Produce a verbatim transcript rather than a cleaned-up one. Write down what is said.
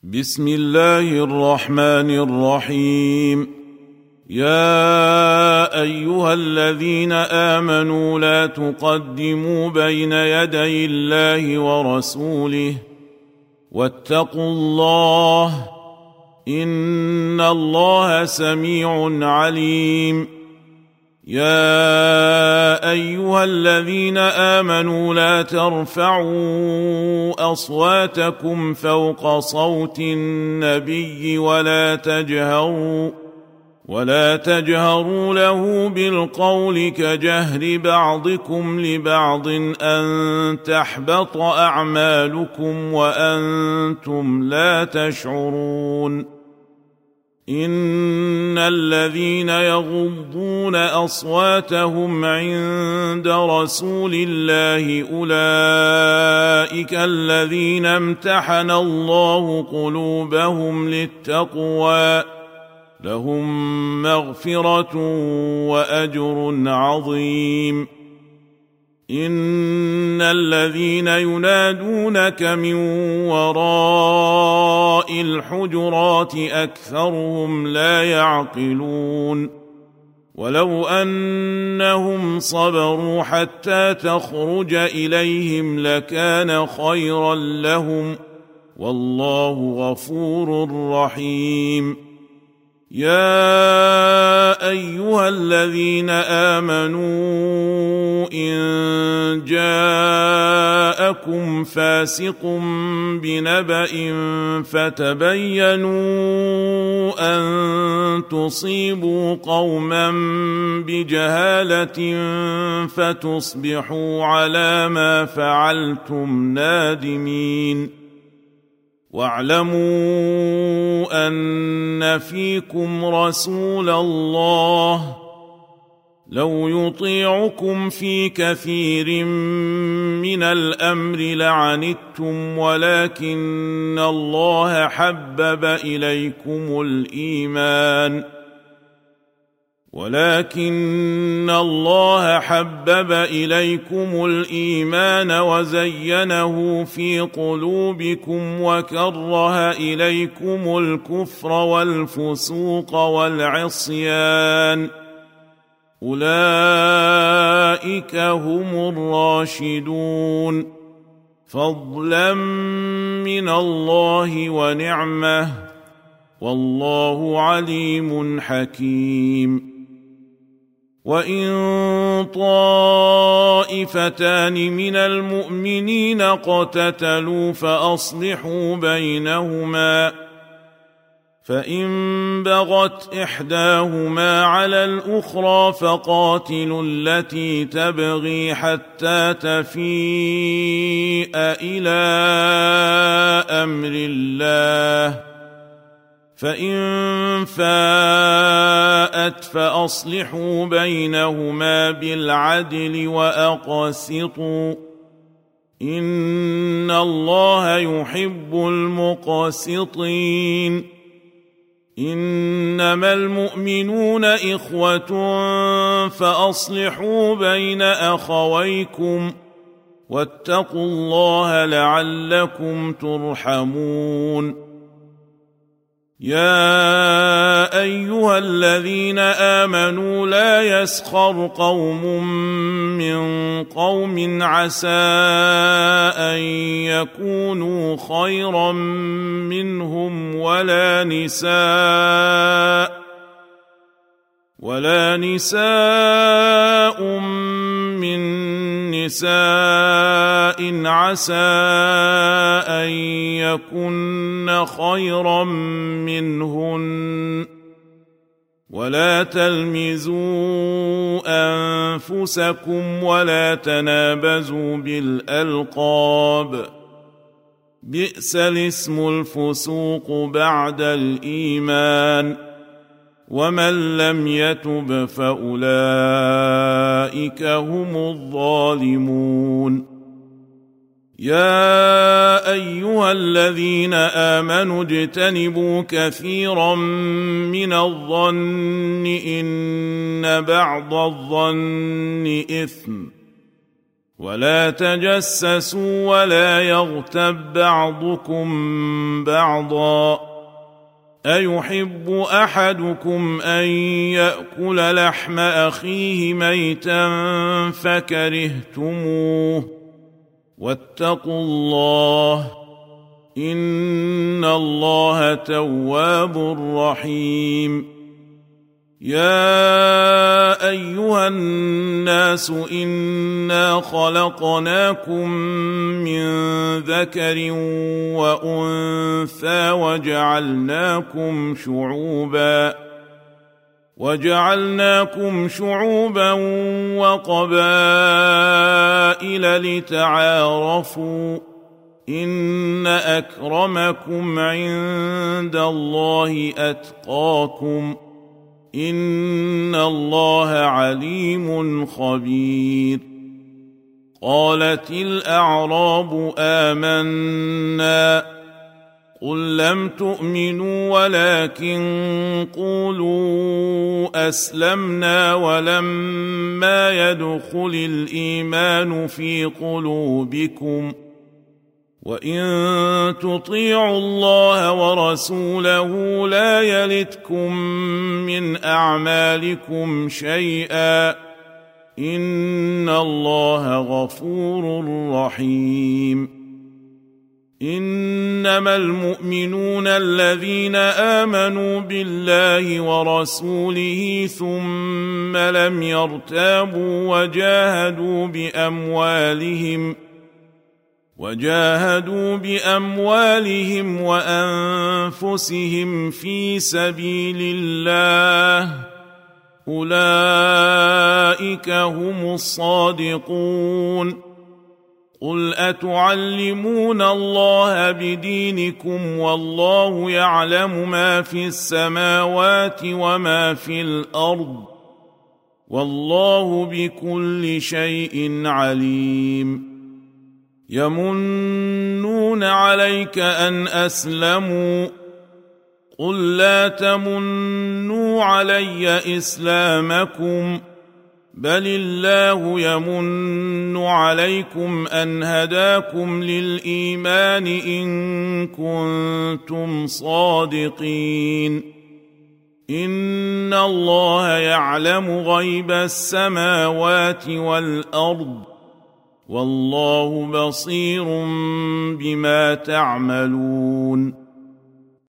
بسم الله الرحمن الرحيم. يا أيها الذين آمنوا لا تقدموا بين يدي الله ورسوله واتقوا الله إن الله سميع عليم. يا أيها الذين آمنوا لا ترفعوا أصواتكم فوق صوت النبي ولا تجهروا ولا تجهروا له بالقول كجهر بعضكم لبعض أن تحبط أعمالكم وأنتم لا تشعرون. إن الذين يغضون أصواتهم عند رسول الله أولئك الذين امتحن الله قلوبهم للتقوى لهم مغفرة وأجر عظيم. إن الذين ينادونك من وراء الحجرات أكثرهم لا يعقلون. ولو أنهم صبروا حتى تخرج إليهم لكان خيرا لهم والله غفور رحيم. يا أيها الذين آمنوا إن جاءكم فاسق بنبأ فتبينوا أن تصيبوا قوما بجهالة فتصبحوا على ما فعلتم نادمين. واعلموا أن فيكم رسول الله لو يطيعكم في كثير من الأمر لعنتم ولكن الله حبب إليكم الإيمان ولكن الله حبب إليكم الإيمان وزينه في قلوبكم وكره إليكم الكفر والفسوق والعصيان أولئك هم الراشدون فضلا من الله ونعمه والله عليم حكيم. وإن طائفتان من المؤمنين اقتتلوا فأصلحوا بينهما فإن بغت إحداهما على الأخرى فقاتلوا التي تبغي حتى تفيء إلى أمر الله فإن فاءت فأصلحوا بينهما بالعدل وأقسطوا إن الله يحب المقسطين. إنما المؤمنون إخوة فأصلحوا بين أخويكم واتقوا الله لعلكم ترحمون. يا أيها الذين آمنوا لا يسخر قوم من قوم عسى أن يكونوا خيرا منهم ولا نساء ولا نساء من نساء عسى أن يكن خيرا منهن ولا تلمزوا أنفسكم ولا تنابزوا بالألقاب بئس الاسم الفسوق بعد الإيمان ومن لم يتب فأولئك هم الظالمون. يا أيها الذين آمنوا اجتنبوا كثيرا من الظن إن بعض الظن إثم ولا تجسسوا ولا يغتب بعضكم بعضا أيحب أحدكم أن يأكل لحم أخيه ميتا فكرهتموه واتقوا الله إن الله تواب رحيم يا أيها الناس إنا خلقناكم من ذكر وأنثى وجعلناكم شعوبا وجعلناكم شعوبا وقبائل لتعارفوا إن أكرمكم عند الله أتقاكم إن الله عليم خبير قالت الأعراب آمنا قل لم تؤمنوا ولكن قولوا أسلمنا ولما يدخل الإيمان في قلوبكم وإن تطيعوا الله ورسوله لا يلتكم من أعمالكم شيئا إن الله غفور رحيم إنما المؤمنون الذين آمنوا بالله ورسوله ثم لم يرتابوا وجاهدوا بأموالهم وجاهدوا بأموالهم وأنفسهم في سبيل الله أولئك هم الصادقون قل أتعلمون الله بدينكم والله يعلم ما في السماوات وما في الأرض والله بكل شيء عليم يمنون عليك أن أسلموا قل لا تمنوا علي إسلامكم بل الله يمن عليكم أن هداكم للإيمان إن كنتم صادقين إن الله يعلم غيب السماوات والأرض والله بصير بما تعملون